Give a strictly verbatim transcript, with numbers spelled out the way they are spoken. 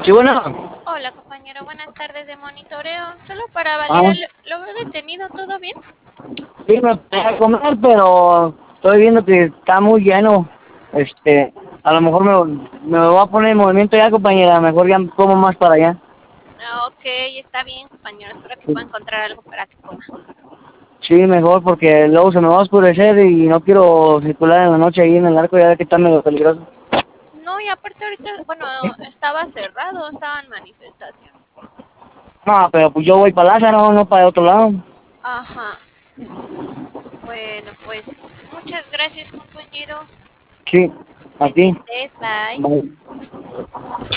Sí, bueno. Hola compañero, buenas tardes de monitoreo. Solo para validar, Ah, ¿lo lo veo detenido? ¿Todo bien? sí, me voy a comer, pero estoy viendo que está muy lleno. Este, a lo mejor me, me voy a poner en movimiento ya, compañera. Mejor ya como más para allá. Ah, ok, está bien compañero. Espero que pueda encontrar algo para que coma. Sí, mejor, porque luego se me va a oscurecer y no quiero circular en la noche ahí en el arco, ya que está medio peligroso. No, y aparte ahorita, bueno, estaba cerrado, estaban manifestación. No, pero pues yo voy para Lázaro, no para otro lado. Ajá. Bueno, pues muchas gracias compañero. Sí, a ti. Pendientes, bye. Bye.